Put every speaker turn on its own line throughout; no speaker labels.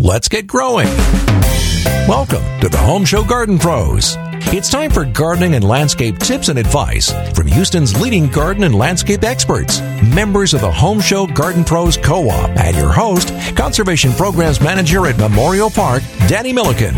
let's get growing. Welcome to the Home Show Garden Pros. It's time for gardening and landscape tips and advice from Houston's leading garden and landscape experts, members of the Home Show Garden Pros Co-op, and your host, Conservation Programs Manager at Memorial Park, Danny Milliken.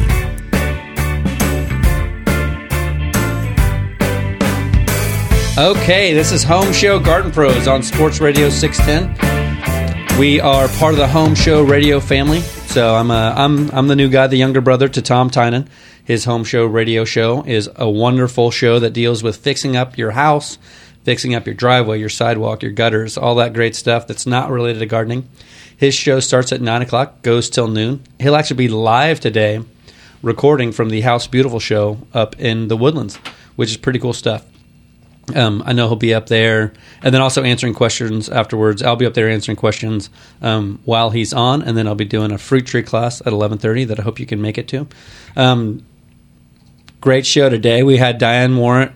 Okay, this is Home Show Garden Pros on Sports Radio 610. We are part of the Home Show Radio family. So I'm the new guy, the younger brother to Tom Tynan. His Home Show Radio show is a wonderful show that deals with fixing up your house, fixing up your driveway, your sidewalk, your gutters, all that great stuff that's not related to gardening. His show starts at 9 o'clock, goes till noon. He'll actually be live today recording from the House Beautiful show up in the Woodlands, which is pretty cool stuff. I know he'll be up there, and then also answering questions afterwards. I'll be up there answering questions while he's on, and then I'll be doing a fruit tree class at 11:30 that I hope you can make it to. Great show today. We had Diane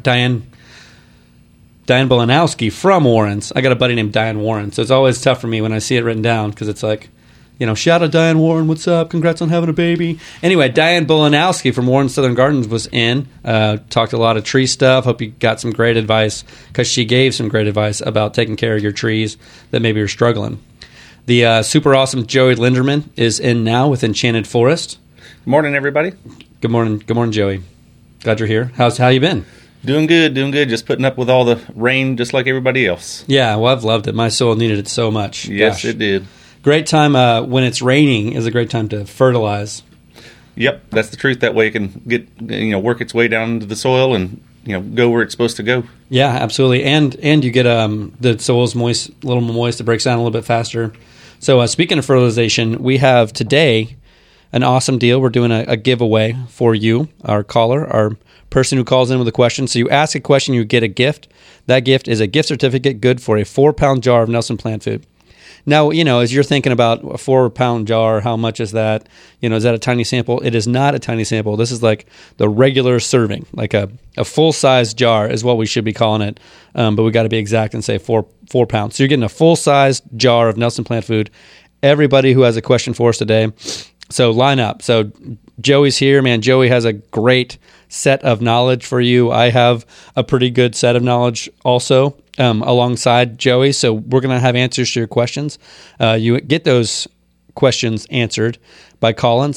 Bolanowski from Warrens. I got a buddy named Diane Warren, so it's always tough for me when I see it written down because it's like, you know, shout out Diane Warren, what's up? Congrats on having a baby. Anyway, Diane Bolanowski from Warren Southern Gardens was in, talked a lot of tree stuff. Hope you got some great advice because she gave some great advice about taking care of your trees that maybe you're struggling. The super awesome Joey Linderman is in now with Enchanted Forest.
Good morning, everybody.
Good morning, Joey. Glad you're here. How you been?
Doing good. Just putting up with all the rain just like everybody else.
Yeah, well, I've loved it. My soil needed it so much.
Yes,
Gosh.
it did.
Great time when it's raining is a great time to fertilize.
Yep, that's the truth. That way it can get work its way down into the soil and go where it's supposed to go.
Yeah, absolutely. And you get the soil's moist, a little more moist. It breaks down a little bit faster. So speaking of fertilization, we have today an awesome deal. We're doing a giveaway for you, our caller, our person who calls in with a question. So you ask a question, you get a gift. That gift is a gift certificate good for a 4-pound jar of Nelson Plant Food. Now, as you're thinking about a 4-pound jar, how much is that? Is that a tiny sample? It is not a tiny sample. This is like the regular serving, like a full-size jar is what we should be calling it. But we got to be exact and say 4 pounds. So you're getting a full-size jar of Nelson Plant Food. Everybody who has a question for us today, so line up. So Joey's here, man. Joey has a great set of knowledge for you. I have a pretty good set of knowledge also. Alongside Joey. So we're going to have answers to your questions. You get those questions answered by calling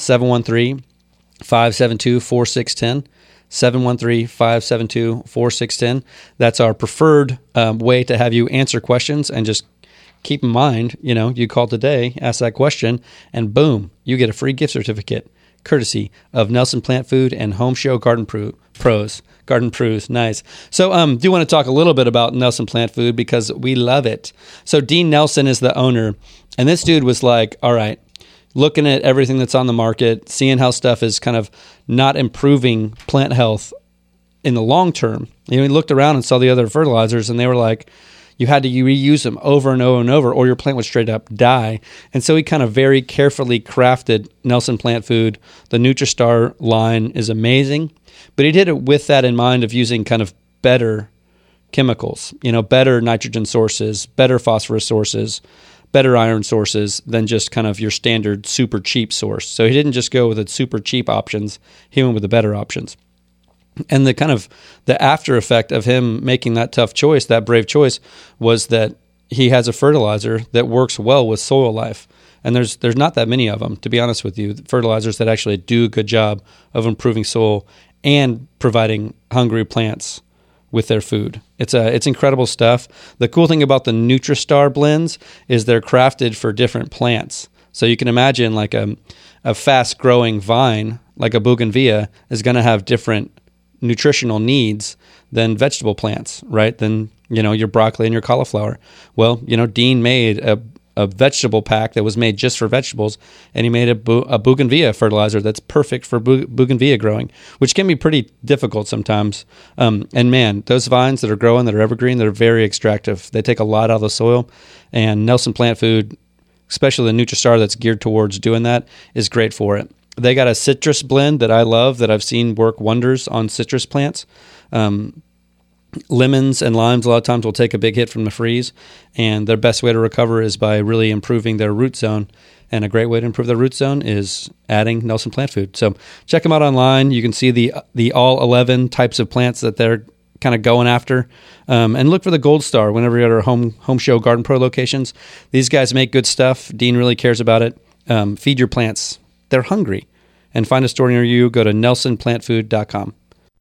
713-572-4610. 713-572-4610. That's our preferred way to have you answer questions. And just keep in mind, you call today, ask that question, and boom, you get a free gift certificate courtesy of Nelson Plant Food and Home Show Garden Pros. Garden Pros, nice. So do want to talk a little bit about Nelson Plant Food because we love it. So Dean Nelson is the owner, and this dude was like, all right, looking at everything that's on the market, seeing how stuff is kind of not improving plant health in the long term. He looked around and saw the other fertilizers, and they were like, you had to reuse them over and over and over, or your plant would straight up die. And so he kind of very carefully crafted Nelson Plant Food. The Nutristar line is amazing, but he did it with that in mind of using kind of better chemicals, better nitrogen sources, better phosphorus sources, better iron sources than just kind of your standard super cheap source. So he didn't just go with the super cheap options. He went with the better options. And the kind of the after effect of him making that tough choice, that brave choice, was that he has a fertilizer that works well with soil life. And there's not that many of them, to be honest with you, fertilizers that actually do a good job of improving soil and providing hungry plants with their food. It's incredible stuff. The cool thing about the Nutristar blends is they're crafted for different plants. So you can imagine like a fast-growing vine, like a bougainvillea, is going to have different nutritional needs than vegetable plants, right? Than, your broccoli and your cauliflower. Well, Dean made a vegetable pack that was made just for vegetables, and he made a bougainvillea fertilizer that's perfect for bougainvillea growing, which can be pretty difficult sometimes. And man, those vines that are growing, that are evergreen, they're very extractive. They take a lot out of the soil, and Nelson Plant Food, especially the Nutristar that's geared towards doing that, is great for it. They got a citrus blend that I love that I've seen work wonders on citrus plants. Lemons and limes a lot of times will take a big hit from the freeze, and their best way to recover is by really improving their root zone. And a great way to improve their root zone is adding Nelson Plant Food. So check them out online. You can see the all 11 types of plants that they're kind of going after. And look for the Gold Star whenever you're at our Home Show Garden Pro locations. These guys make good stuff. Dean really cares about it. Feed your plants. They're hungry. And find a store near you. Go to nelsonplantfood.com.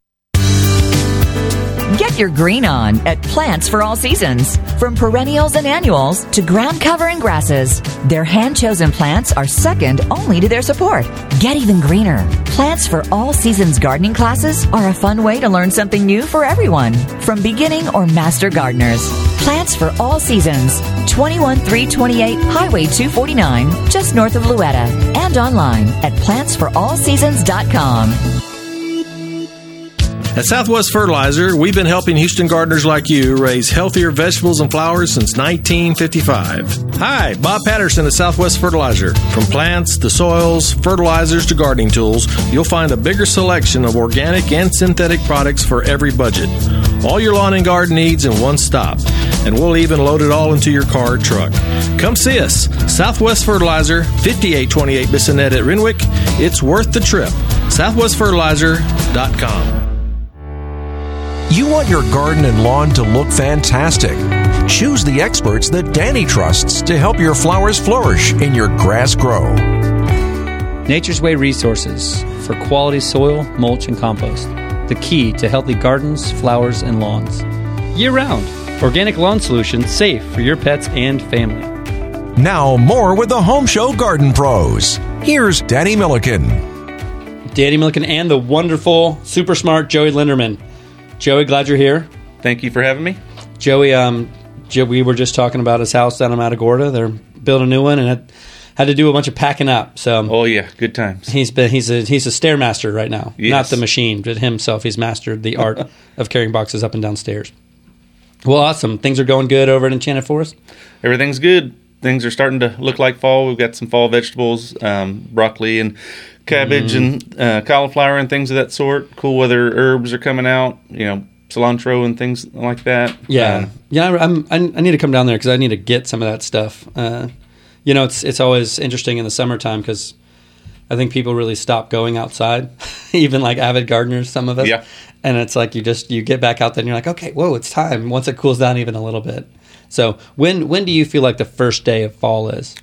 Get your green on at Plants for All Seasons. From perennials and annuals to ground cover and grasses, their hand-chosen plants are second only to their support. Get even greener. Plants for All Seasons gardening classes are a fun way to learn something new for everyone, from beginning or master gardeners. Plants for All Seasons, 21328 Highway 249, just north of Louetta, and online at plantsforallseasons.com.
At Southwest Fertilizer, we've been helping Houston gardeners like you raise healthier vegetables and flowers since 1955. Hi, Bob Patterson at Southwest Fertilizer. From plants to soils, fertilizers to gardening tools, you'll find a bigger selection of organic and synthetic products for every budget. All your lawn and garden needs in one stop. And we'll even load it all into your car or truck. Come see us. Southwest Fertilizer, 5828 Bissonnet at Renwick. It's worth the trip. SouthwestFertilizer.com.
You want your garden and lawn to look fantastic. Choose the experts that Danny trusts to help your flowers flourish and your grass grow.
Nature's Way Resources for quality soil, mulch, and compost. The key to healthy gardens, flowers, and lawns. Year-round. Organic lawn solutions safe for your pets and family.
Now, more with the Home Show Garden Pros. Here's Danny Milliken.
Danny Milliken and the wonderful, super smart Joey Linderman. Joey, glad you're here.
Thank you for having me.
Joey, we were just talking about his house down in Matagorda. They're building a new one and had to do a bunch of packing up. So,
oh yeah, good times.
He's a stairmaster right now,
yes.
Not the machine, but himself. He's mastered the art of carrying boxes up and down stairs. Well, awesome. Things are going good over at Enchanted Forest?
Everything's good. Things are starting to look like fall. We've got some fall vegetables, broccoli and cabbage and cauliflower and things of that sort. Cool weather herbs are coming out, cilantro and things like that.
Yeah. I need to come down there because I need to get some of that stuff. It's always interesting in the summertime because I think people really stop going outside, even like avid gardeners, some of us.
Yeah.
And it's like you get back out there and you're like, okay, whoa, it's time. Once it cools down even a little bit. So when do you feel like the first day of fall is?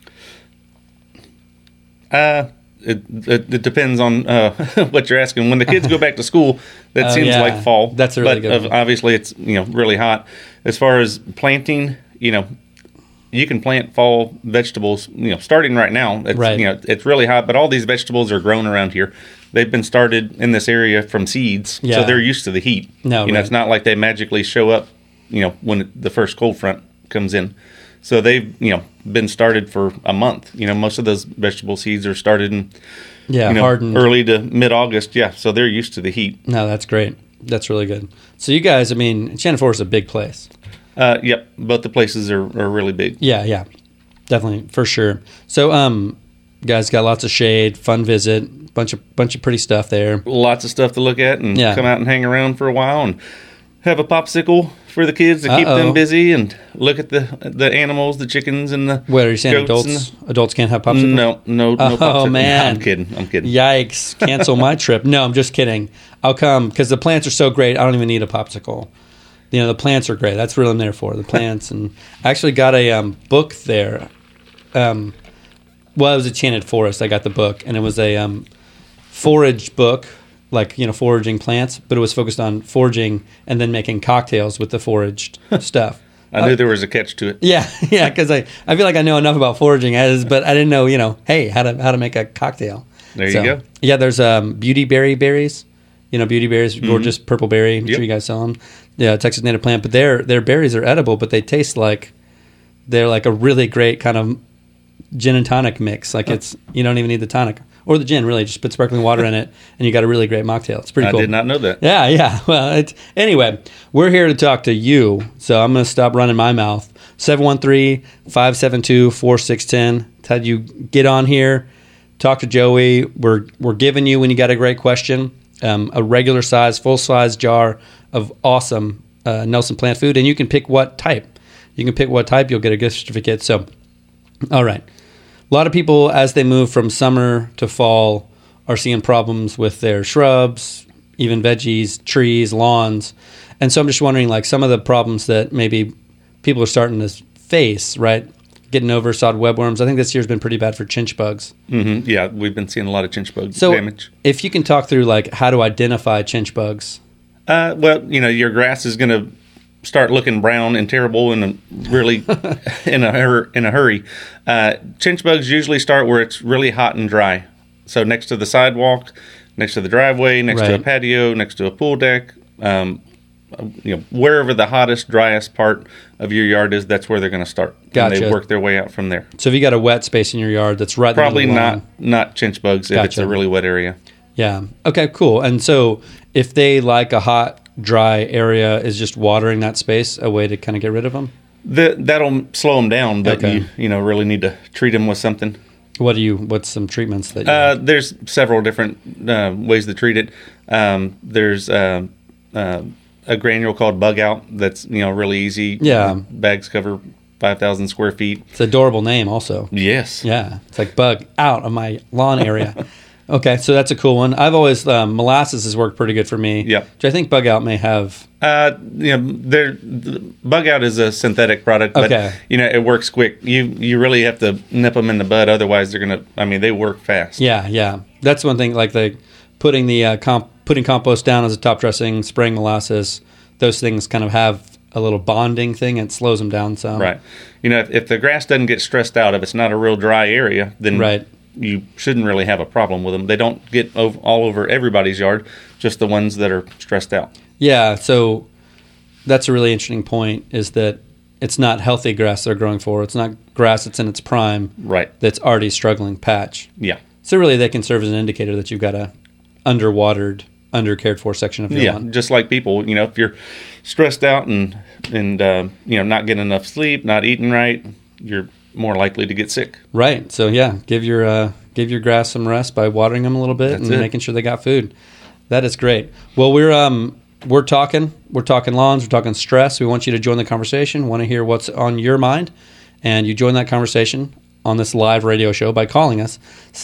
It depends on what you're asking. When the kids go back to school, that seems like fall.
That's a really good one.
Obviously, it's really hot. As far as planting, you can plant fall vegetables. Starting right now. It's,
right.
It's really hot, but all these vegetables are grown around here. They've been started in this area from seeds, so they're used to the heat.
Right.
It's not like they magically show up. When the first cold front comes in. So they've, been started for a month. Most of those vegetable seeds are started in,
hardened.
Early to mid-August. Yeah, so they're used to the heat.
No, that's great. That's really good. So you guys, Enchanted Forest is a big place.
Yep, both the places are really big.
Yeah, definitely, for sure. So, guys got lots of shade, fun visit, bunch of pretty stuff there.
Lots of stuff to look at and come out and hang around for a while and have a popsicle for the kids to keep them busy and look at the animals, the chickens and the
What are you saying? Adults can't have popsicles?
No popsicles.
Oh man,
I'm kidding.
Yikes! Cancel my trip. No, I'm just kidding. I'll come because the plants are so great. I don't even need a popsicle. The plants are great. That's what I'm there for. The plants, and I actually got a book there. It was Enchanted Forest. I got the book, and it was a forage book. Foraging plants, but it was focused on foraging and then making cocktails with the foraged stuff.
I knew there was a catch to it.
Yeah, because I feel like I know enough about foraging, but I didn't know, hey, how to make a cocktail.
There you go.
Yeah, there's beauty berries. Beauty berries, gorgeous purple berry. I'm sure you guys sell them. Yeah, Texas native plant, but their berries are edible, but they taste like they're like a really great kind of gin and tonic mix. It's you don't even need the tonic. Or the gin, really. Just put sparkling water in it, and you got a really great mocktail. It's pretty cool.
I did not know that.
Yeah. Well, anyway, we're here to talk to you, so I'm going to stop running my mouth. 713-572-4610. Had you get on here, talk to Joey. We're giving you, when you got a great question, a regular size, full-size jar of awesome Nelson Plant Food, and you can pick what type. You'll get a gift certificate. So, all right. A lot of people, as they move from summer to fall, are seeing problems with their shrubs, even veggies, trees, lawns. And so I'm just wondering, like, some of the problems that maybe people are starting to face, right? Getting over sod webworms. I think this year's been pretty bad for chinch bugs.
Mm-hmm. Yeah, we've been seeing a lot of chinch bug
So
damage.
if you can talk through, like, how to identify chinch bugs.
Well, your grass is going to start looking brown and terrible and really in a hurry. Chinch bugs usually start where it's really hot and dry. So next to the sidewalk, next to the driveway, next to a
Right.
patio, next to a pool deck, wherever the hottest, driest part of your yard is, that's where they're going to start.
Gotcha.
And they work their way out from there.
So if you got a wet space in your yard that's right in the
Probably
middle of the lawn.
not chinch bugs if it's
Gotcha.
a really wet area.
Yeah. Okay, cool. And so if they like a hot, dry area, is just watering that space a way to kind of get rid of them?
That'll slow them down, but
Okay.
you really need to treat them with something.
What's some treatments that you
There's several different ways to treat it. There's a granule called Bug Out that's really easy.
Yeah.
Bags cover 5,000 square feet.
It's an adorable name also.
Yes.
Yeah. It's like bug out of my lawn area. Okay, so that's a cool one. I've always molasses has worked pretty good for me.
Yep.
Which I think bug out may have.
The Bug Out is a synthetic product, but
Okay.
it works quick. You really have to nip them in the bud, otherwise they're gonna. They work fast.
Yeah. That's one thing. Like putting the putting compost down as a top dressing, spraying molasses. Those things kind of have a little bonding thing. It slows them down some.
Right. If the grass doesn't get stressed out, if it's not a real dry area, then
Right.
you shouldn't really have a problem with them. They don't get all over everybody's yard, just the ones that are stressed out.
Yeah, so that's a really interesting point, is that it's not healthy grass they're growing for. It's not grass that's in its prime
Right.
that's already struggling patch.
Yeah.
So really they can serve as an indicator that you've got a underwatered, undercared for section of your
Yeah.
lawn.
Just like people, if you're stressed out and not getting enough sleep, not eating right, you're more likely to get sick.
Right. So yeah, give your grass some rest by watering them a little bit
That's
and
it.
making sure they got food. That is great. Well, we're talking lawns, we're talking stress. We want you to join the conversation. Want to hear what's on your mind, and you join that conversation on this live radio show by calling us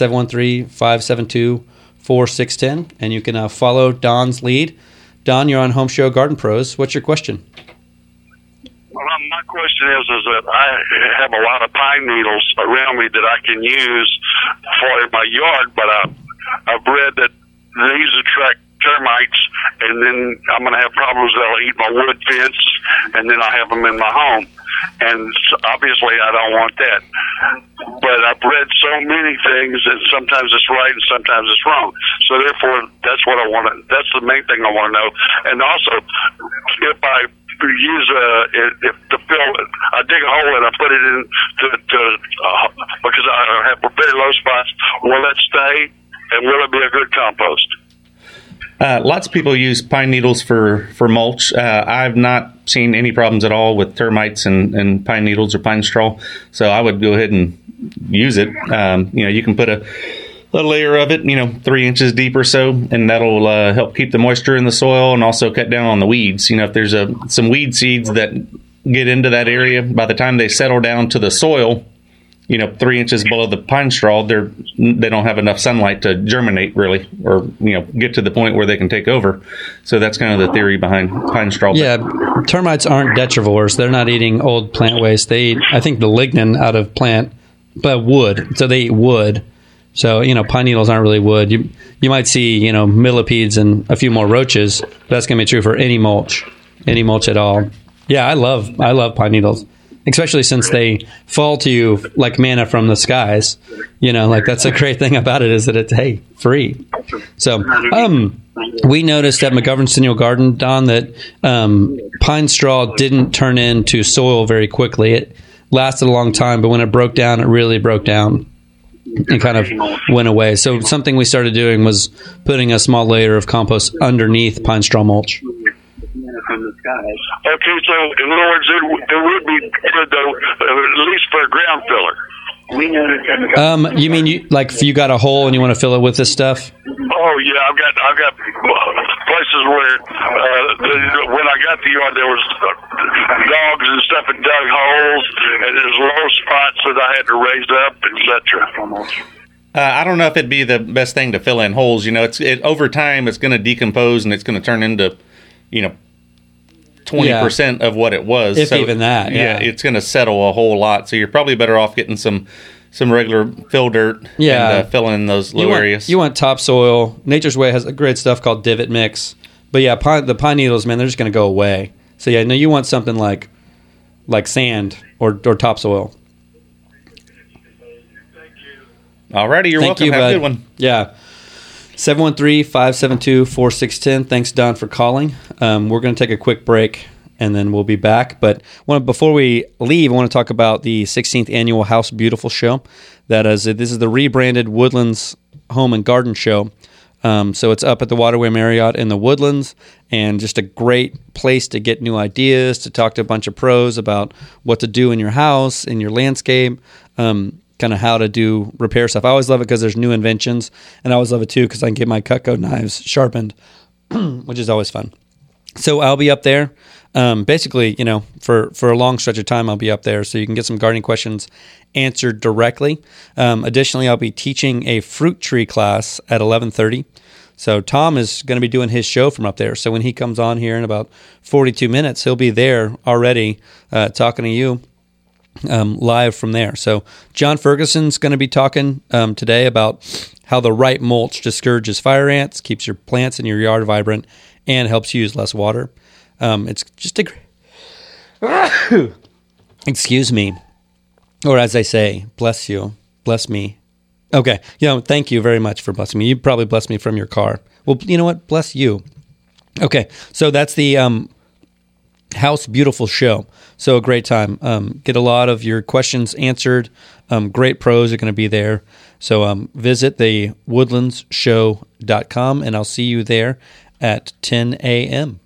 713-572-4610, and you can follow Don's lead. Don, you're on Home Show Garden Pros. What's your question?
Well, my question is that I have a lot of pine needles around me that I can use for my yard, but I've read that these attract termites, and then I'm going to have problems. They'll eat my wood fence, and then I have them in my home. And obviously, I don't want that. But I've read so many things, and sometimes it's right and sometimes it's wrong. So therefore, that's what I want to. That's the main thing I want to know. And also, if I use if to fill it, I dig a hole and I put it in because I have very low spots. Will it stay? And will it be a good compost?
Lots of people use pine needles for mulch. I've not seen any problems at all with termites and pine needles or pine straw. So I would go ahead and use it. You can put a layer of it, 3 inches deep or so, and that'll help keep the moisture in the soil and also cut down on the weeds. If there's some weed seeds that get into that area, by the time they settle down to the soil, 3 inches below the pine straw, they don't have enough sunlight to germinate really, or get to the point where they can take over. So that's kind of the theory behind pine straw.
Yeah, termites aren't detrivores. They're not eating old plant waste. They eat, I think, the lignin out of wood. So they eat wood. So, pine needles aren't really wood. You might see, millipedes and a few more roaches. But that's going to be true for any mulch at all. Yeah, I love pine needles, especially since they fall to you like manna from the skies. That's a great thing about it, is that it's, hey, free. So, we noticed at McGovern Centennial Garden, Don, that pine straw didn't turn into soil very quickly. It lasted a long time, but when it broke down, it really broke down and kind of went away. So something we started doing was putting a small layer of compost underneath pine straw mulch.
Okay, so in other words, it would be good though, at least for a ground filler.
You mean you got a hole and you want to fill it with this stuff?
Oh yeah, I've got places where when I got the yard, there was dogs and stuff that dug holes, and there's low spots that I had to raise up, etc.
I don't know if it'd be the best thing to fill in holes. Over time, it's going to decompose and it's going to turn into, 20% of what it was.
If even that. Yeah.
It's going to settle a whole lot. So you're probably better off getting some regular fill dirt and filling in those low areas.
You want topsoil. Nature's Way has a great stuff called Divot Mix. But yeah, the pine needles, man, they're just going to go away. So yeah, no, you want something like sand or topsoil.
Alrighty, you're welcome. Have a good one.
Yeah. 713-572-4610. Thanks, Don, for calling. We're going to take a quick break, and then we'll be back. But before we leave, I want to talk about the 16th Annual House Beautiful Show. This is the rebranded Woodlands Home and Garden Show. So it's up at the Waterway Marriott in the Woodlands, and just a great place to get new ideas, to talk to a bunch of pros about what to do in your house, in your landscape, kind of how to do repair stuff. I always love it because there's new inventions, and I always love it too because I can get my Cutco knives sharpened, which is always fun. So I'll be up there. Basically, for a long stretch of time, I'll be up there so you can get some gardening questions answered directly. Additionally, I'll be teaching a fruit tree class at 11:30. So Tom is going to be doing his show from up there. So when he comes on here in about 42 minutes, he'll be there already talking to you. Live from there. So John Ferguson's going to be talking today about how the right mulch discourages fire ants, keeps your plants in your yard vibrant, and helps you use less water. It's just excuse me, or as I say, bless you, bless me. Okay, thank you very much for blessing me. You probably blessed me from your car. Well, you know what? Bless you. Okay, so that's the House Beautiful Show. So a great time. Get a lot of your questions answered. Great pros are going to be there. So visit the woodlandsshow.com, and I'll see you there at 10 a.m.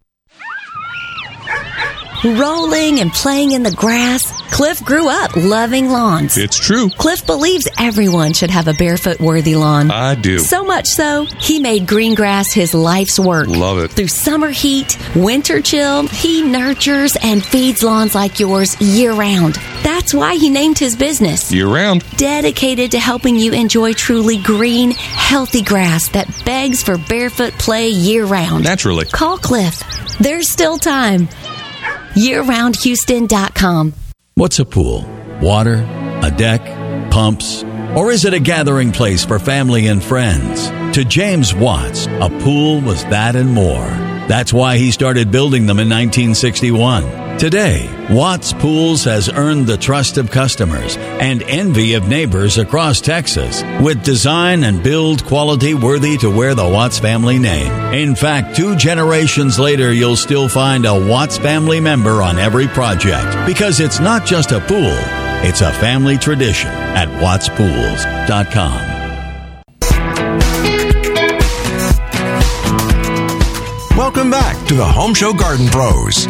Rolling and playing in the grass, Cliff grew up loving lawns.
It's true.
Cliff believes everyone should have a barefoot-worthy lawn.
I do.
So much so, he made green grass his life's work.
Love it.
Through summer heat, winter chill, he nurtures and feeds lawns like yours year-round. That's why he named his business
Year-round.
Dedicated to helping you enjoy truly green, healthy grass that begs for barefoot play year-round.
Naturally.
Call Cliff. There's still time. YearRoundHouston.com.
What's a pool? Water? A deck? Pumps? Or is it a gathering place for family and friends? To James Watts, a pool was that and more. That's why he started building them in 1961. Today, Watts Pools has earned the trust of customers and envy of neighbors across Texas, with design and build quality worthy to wear the Watts family name. In fact, 2 generations later, you'll still find a Watts family member on every project, because it's not just a pool, it's a family tradition at wattspools.com.
Welcome back to the Home Show Garden Pros.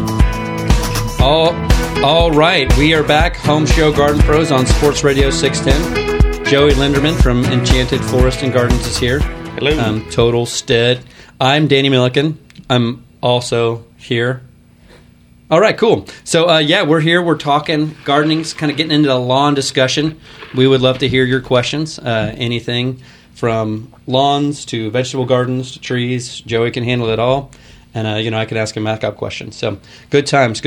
All right, we are back. Home Show Garden Pros on Sports Radio 610. Joey Linderman from Enchanted Forest and Gardens is here.
Hello.
Total Stead. I'm Danny Milliken. I'm also here. All right, cool. So, we're here. We're talking gardening, kind of getting into the lawn discussion. We would love to hear your questions. Anything from lawns to vegetable gardens to trees. Joey can handle it all. And, I can ask him backup questions. So, good times.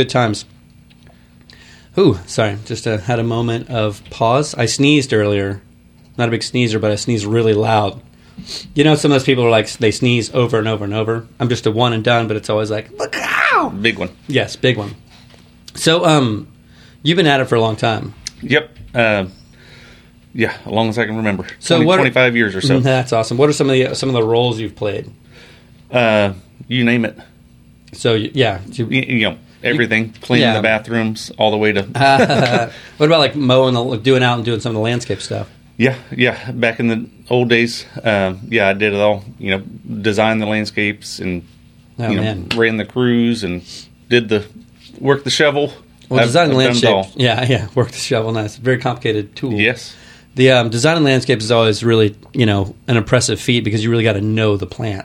Ooh, sorry. Just had a moment of pause. I sneezed earlier. Not a big sneezer, but I sneezed really loud. Some of those people are like, they sneeze over and over and over. I'm just a one and done, but it's always like, look out!
Big one.
Yes, big one. So, you've been at it for a long time.
Yep. As long as I can remember.
So
25 years or so.
That's awesome. What are some of the roles you've played?
You name it.
So, yeah.
Everything. Cleaning the bathrooms all the way to...
What about like mowing, doing some of the landscape stuff?
Yeah. Back in the old days, I did it all. Designed the landscapes and ran the crews and worked the shovel.
Well, designing landscapes, work the shovel. Nice, very complicated tool.
Yes.
The designing landscapes is always really an impressive feat because you really got to know the plants.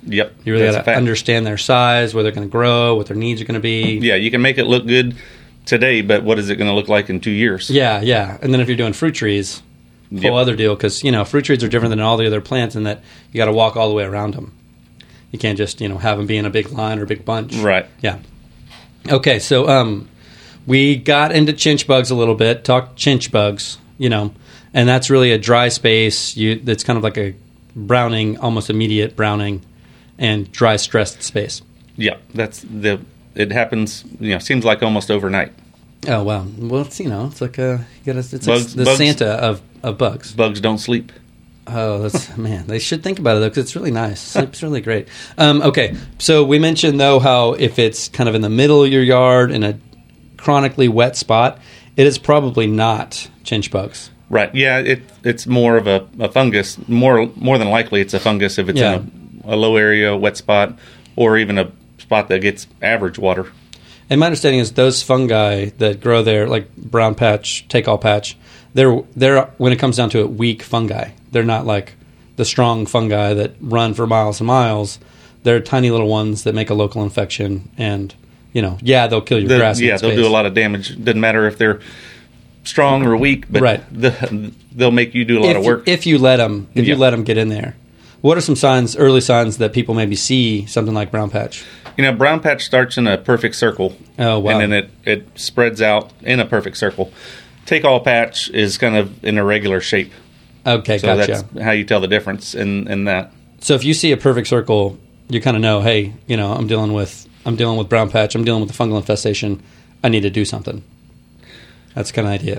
Yep.
You really
that's
got
a
to
fact.
understand their size, where they're going to grow, what their needs are going to be.
Yeah, you can make it look good today, but what is it going to look like in 2 years?
Yeah. And then if you're doing fruit trees, whole other deal, because, fruit trees are different than all the other plants in that you got to walk all the way around them. You can't just, have them be in a big line or a big bunch.
Right.
Yeah. Okay, so we got into chinch bugs a little bit, talked chinch bugs, and that's really a dry space. That's kind of like a browning, almost immediate browning, and dry stressed space.
Yeah, it happens, seems like almost overnight.
Oh, wow. Well, it's like it's
Bugs-
the
bugs-
Santa of bugs.
Bugs don't sleep.
Oh, that's man. They should think about it though, because it's really nice. Sleep's really great. Okay, so we mentioned though how if it's kind of in the middle of your yard in a chronically wet spot, it is probably not chinch bugs.
Right. Yeah, it's more of a fungus. More than likely, it's a fungus if it's in a low area, wet spot, or even a spot that gets average water.
And my understanding is those fungi that grow there, like brown patch, take-all patch, they're when it comes down to it, weak fungi. They're not like the strong fungi that run for miles and miles. They're tiny little ones that make a local infection, and they'll kill your grass.
Yeah, they'll do a lot of damage. Doesn't matter if they're strong or weak, but
right.
They'll make you do a lot of work
if you let them. If you let them get in there. What are some early signs that people maybe see something like brown patch?
Brown patch starts in a perfect circle.
Oh, wow.
And then it spreads out in a perfect circle. Take-all patch is kind of in a regular shape.
Okay,
so
gotcha.
That's how you tell the difference in that.
So if you see a perfect circle, you kind of know, hey, I'm dealing with brown patch. I'm dealing with a fungal infestation. I need to do something. That's kind of idea.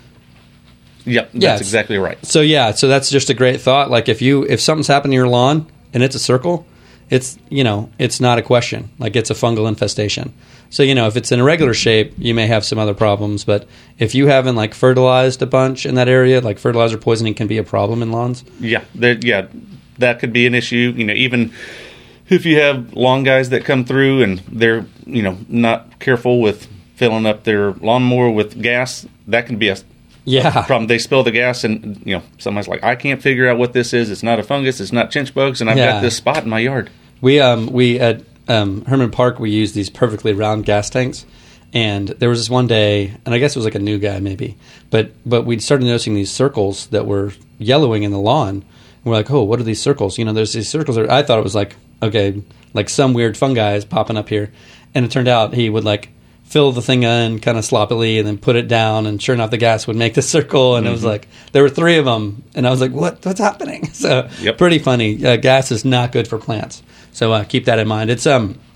Yep, that's exactly right.
So that's just a great thought. Like if something's happened to your lawn and it's a circle, it's not a question. Like it's a fungal infestation. So if it's in a regular shape, you may have some other problems. But if you haven't like fertilized a bunch in that area, like fertilizer poisoning can be a problem in lawns.
Yeah, that could be an issue. Even if you have lawn guys that come through and they're not careful with filling up their lawnmower with gas, that can be a problem. They spill the gas and somebody's like, I can't figure out what this is. It's not a fungus. It's not chinch bugs, and I've got this spot in my yard.
We at Herman Park, we used these perfectly round gas tanks, and there was this one day, and I guess it was like a new guy maybe, but we started noticing these circles that were yellowing in the lawn. And we're like, oh, what are these circles? There's these circles. I thought it was like, okay, like some weird fungi is popping up here, and it turned out he would like fill the thing in kind of sloppily and then put it down, and sure enough the gas would make the circle, and it was like there were 3 of them, and I was like, what's happening? So pretty funny. Gas is not good for plants, so keep that in mind. It's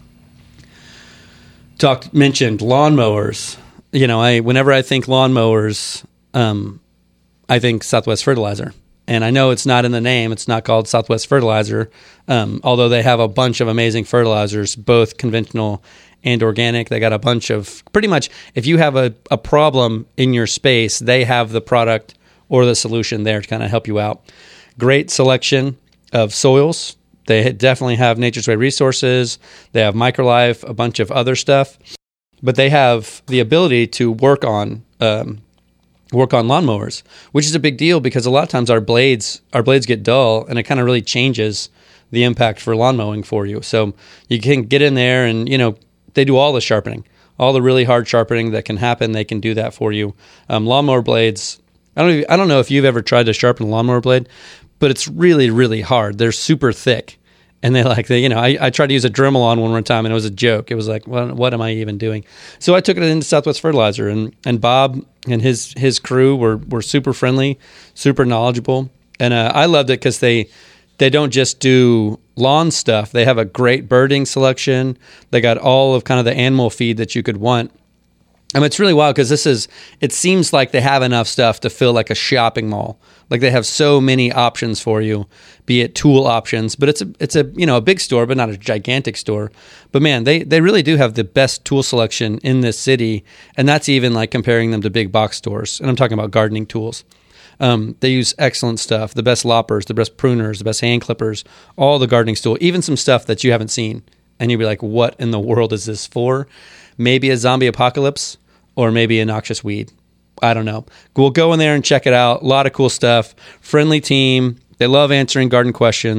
mentioned lawnmowers. Whenever I think lawnmowers, I think Southwest Fertilizer, and I know it's not in the name. It's not called Southwest Fertilizer, although they have a bunch of amazing fertilizers, both conventional and organic. They got a bunch of, pretty much, if you have a problem in your space, they have the product or the solution there to kind of help you out. Great selection of soils. They definitely have Nature's Way resources. They have Microlife, a bunch of other stuff. But they have the ability to work on lawnmowers, which is a big deal because a lot of times our blades get dull, and it kind of really changes the impact for lawn mowing for you. So you can get in there and, they do all the sharpening, all the really hard sharpening that can happen. They can do that for you. Lawnmower blades. I don't know if you've ever tried to sharpen a lawnmower blade, but it's really, really hard. They're super thick, and I tried to use a Dremel on one time, and it was a joke. It was like, what am I even doing? So I took it into Southwest Fertilizer, and Bob and his crew were super friendly, super knowledgeable, and I loved it because they don't just do lawn stuff. They have a great birding selection. They got all of kind of the animal feed that you could want. It's really wild because it seems like they have enough stuff to fill like a shopping mall. Like they have so many options for you, be it tool options, but it's a big store, but not a gigantic store. But man, they really do have the best tool selection in this city. And that's even like comparing them to big box stores. And I'm talking about gardening tools. They use excellent stuff, the best loppers, the best pruners, the best hand clippers, all the gardening tool, even some stuff that you haven't seen. And you'll be like, what in the world is this for? Maybe a zombie apocalypse or maybe a noxious weed. I don't know. We'll go in there and check it out. A lot of cool stuff. Friendly team. They love answering garden questions.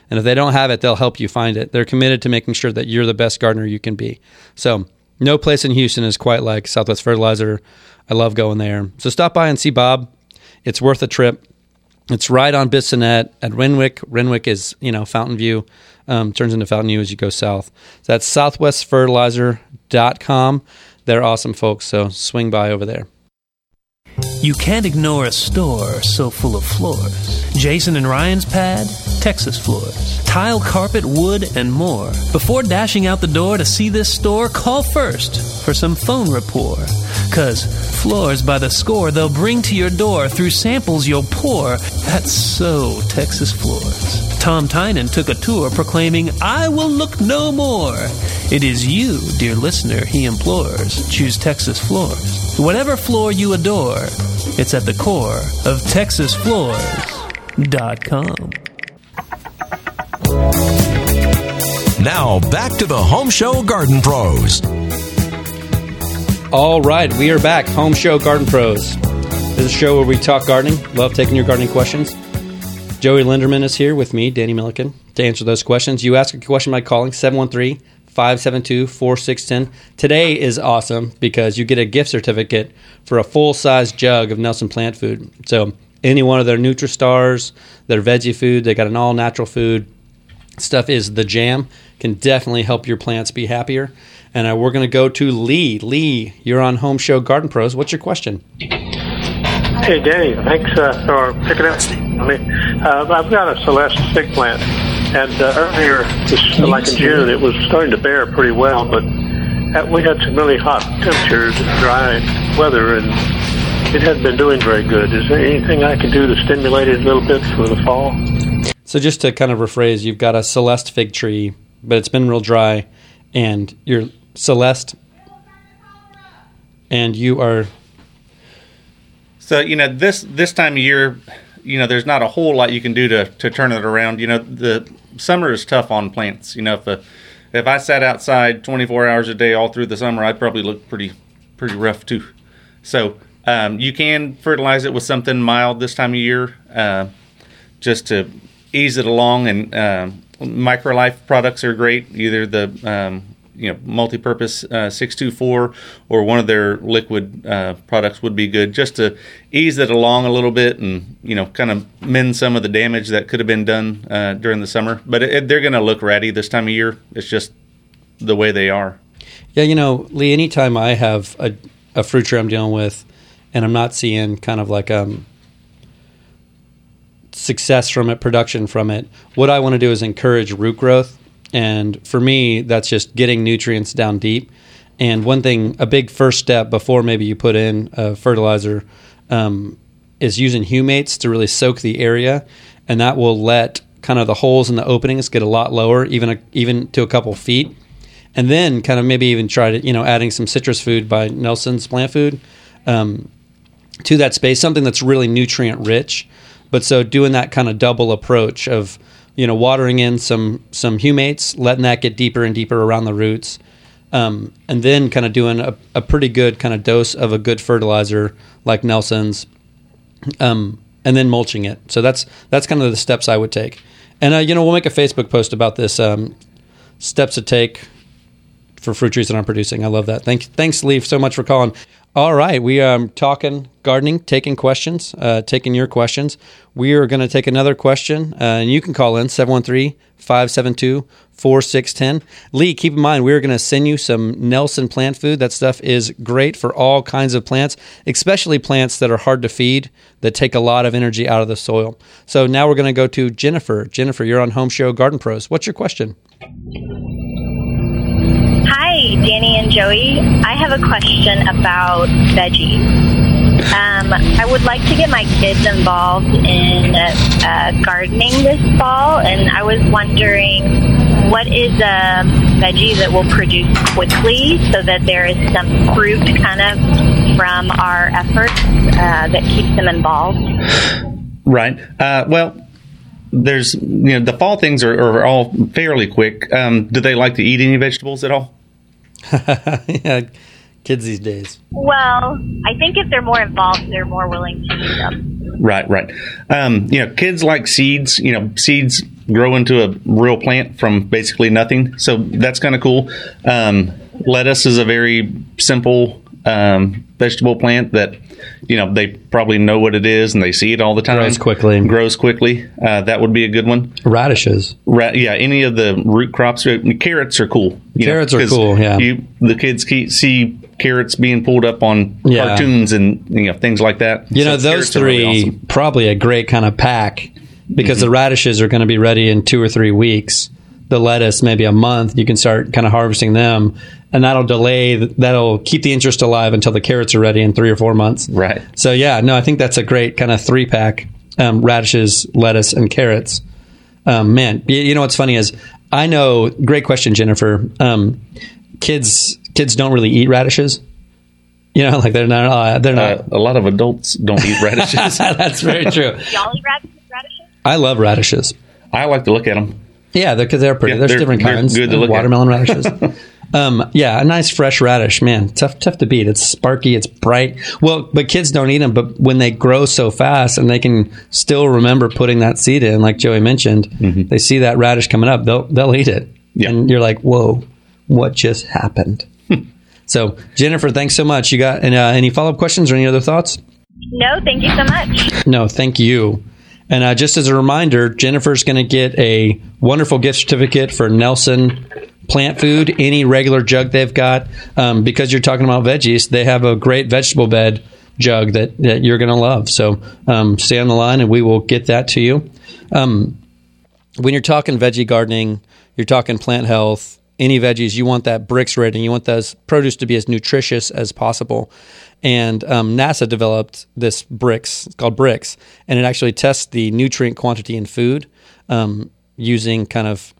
And if they don't have it, they'll help you find it. They're committed to making sure that you're the best gardener you can be. So no place in Houston is quite like Southwest Fertilizer. I love going there. So stop by and see Bob. It's worth a trip. It's right on Bissonnette at Renwick. Renwick is, Fountain View. Turns into Fountain View as you go south. So that's southwestfertilizer.com. They're awesome folks, so swing by over there.
You can't ignore a store so full of floors. Jason and Ryan's Pad, Texas Floors. Tile, carpet, wood, and more. Before dashing out the door to see this store, call first for some phone rapport. 'Cause floors by the score they'll bring to your door through samples you'll pour. That's so Texas Floors. Tom Tynan took a tour proclaiming, "I will look no more." It is you, dear listener, he implores. Choose Texas Floors. Whatever floor you adore, it's at the core of TexasFloors.com.
Now, back to the Home Show Garden Pros.
All right, we are back. Home Show Garden Pros. This is a show where we talk gardening. Love taking your gardening questions. Joey Linderman is here with me, Danny Milliken, to answer those questions. You ask a question by calling 713-572-4610. Today is awesome because you get a gift certificate for a full-size jug of Nelson Plant Food. So any one of their NutriStars, their veggie food, they got an all-natural food. Stuff is the jam. Can definitely help your plants be happier. And we're going to go to Lee. Lee, you're on Home Show Garden Pros. What's your question?
Hey, Danny. Thanks for picking up. I've got a Celeste fig plant, and earlier, like in June, it was starting to bear pretty well, but we had some really hot temperatures and dry weather, and it hadn't been doing very good. Is there anything I can do to stimulate it a little bit for the fall?
So just to kind of rephrase, you've got a Celeste fig tree, but it's been real dry, and you're Celeste, and you are...
So, this time of year, there's not a whole lot you can do to turn it around. The summer is tough on plants. If I sat outside 24 hours a day all through the summer, I'd probably look pretty rough too. So you can fertilize it with something mild this time of year, just to ease it along. And Microlife products are great. Either the multi-purpose 624 or one of their liquid products would be good, just to ease it along a little bit and kind of mend some of the damage that could have been done during the summer. But they're going to look ratty this time of year. It's just the way they are.
Yeah, Lee, anytime I have a fruit tree I'm dealing with and I'm not seeing kind of like success from it, production from it, what I want to do is encourage root growth. And for me, that's just getting nutrients down deep. And one thing, a big first step before maybe you put in a fertilizer is using humates to really soak the area. And that will let kind of the holes in the openings get a lot lower, even to a couple feet. And then kind of maybe even try to, adding some citrus food by Nelson's Plant Food to that space, something that's really nutrient rich. But so doing that kind of double approach of, watering in some humates, letting that get deeper and deeper around the roots, and then kind of doing a pretty good kind of dose of a good fertilizer like Nelson's, and then mulching it. So that's kind of the steps I would take. And we'll make a Facebook post about this, steps to take for fruit trees that I'm producing. I love that. Thanks, Lee, so much for calling. All right, we are talking gardening, taking questions, taking your questions. We are going to take another question, and you can call in 713-572-4610. Lee, keep in mind, we're going to send you some Nelson Plant Food. That stuff is great for all kinds of plants, especially plants that are hard to feed, that take a lot of energy out of the soil. So now we're going to go to Jennifer. Jennifer, you're on Home Show Garden Pros. What's your question?
Hi, Danny and Joey. I have a question about veggies. I would like to get my kids involved in gardening this fall, and I was wondering what is a veggie that will produce quickly so that there is some fruit kind of from our efforts that keeps them involved.
Right. Well, there's, the fall things are all fairly quick. Do they like to eat any vegetables at all?
Yeah, Kids these days.
Well, I think if they're more involved, they're more willing to eat them.
Right. Kids like seeds. Seeds grow into a real plant from basically nothing. So that's kind of cool. Lettuce is a very simple vegetable plant that, they probably know what it is and they see it all the time. Grows quickly. That would be a good one.
Radishes.
Any of the root crops. Carrots are cool.
Carrots are cool, yeah.
The kids see carrots being pulled up on cartoons and things like that.
Those three, really awesome. Probably a great kind of pack because the radishes are going to be ready in 2 or 3 weeks. The lettuce, maybe a month, you can start kind of harvesting them. And that'll keep the interest alive until the carrots are ready in 3 or 4 months.
Right.
So, I think that's a great kind of 3-pack, radishes, lettuce, and carrots. Man, what's funny is I know, great question, Jennifer. Kids don't really eat radishes. They're not.
A lot of adults don't eat radishes.
That's very true.
Y'all eat radishes?
I love radishes.
I like to look at them.
Yeah, because they're pretty. There's different kinds.
Good to look
watermelon
at.
radishes. A nice fresh radish, man, tough to beat. It's sparky, it's bright. Well, but kids don't eat them. But when they grow so fast and they can still remember putting that seed in, like Joey mentioned, they see that radish coming up, they'll eat it, and you're like, whoa, what just happened? So, Jennifer, thanks so much. You got any follow-up questions or any other thoughts?
No, thank you so much.
No, thank you. And just as a reminder, Jennifer's going to get a wonderful gift certificate for Nelson Plant Food, any regular jug they've got. Because you're talking about veggies, they have a great vegetable bed jug that you're going to love. So stay on the line and we will get that to you. When you're talking veggie gardening, you're talking plant health, any veggies, you want that Brix rating. You want those produce to be as nutritious as possible. And NASA developed this Brix. It's called Brix. And it actually tests the nutrient quantity in food using kind of